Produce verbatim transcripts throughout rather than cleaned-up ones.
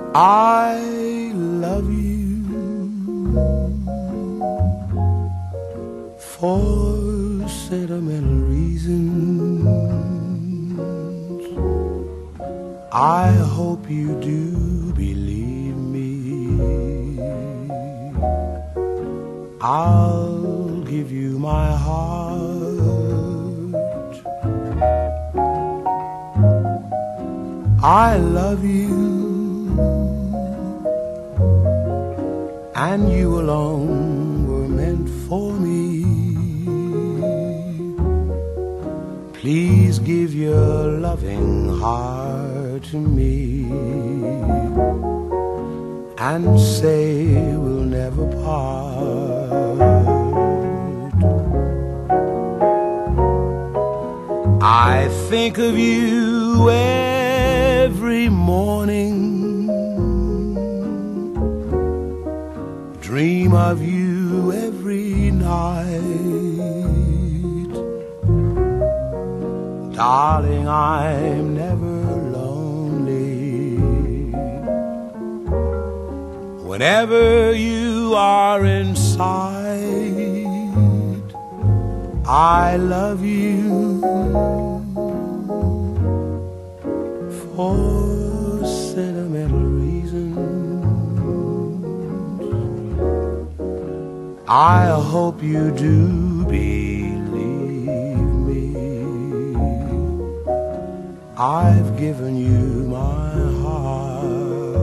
I love you for sentimental reasons. I hope you do believe me. I'll give you my heart. I love you, and you alone were meant for me. Please give your loving heart to me, and say we'll never part. I think of you every morning, dream of you every night. Darling, I'm never lonely whenever you are in sight. I love you for sentimental reasons. I hope you do believe me. I've given you my heart.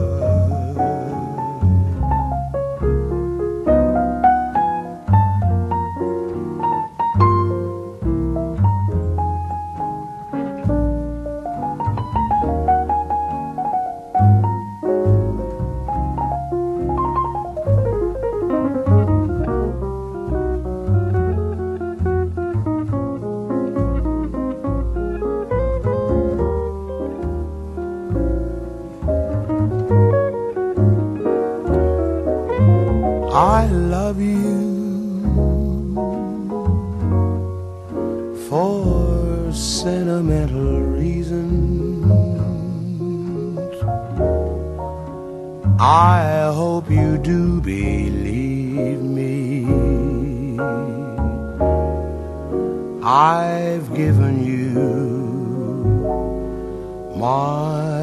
I love you for sentimental reasons. I hope you do believe me. I've given you my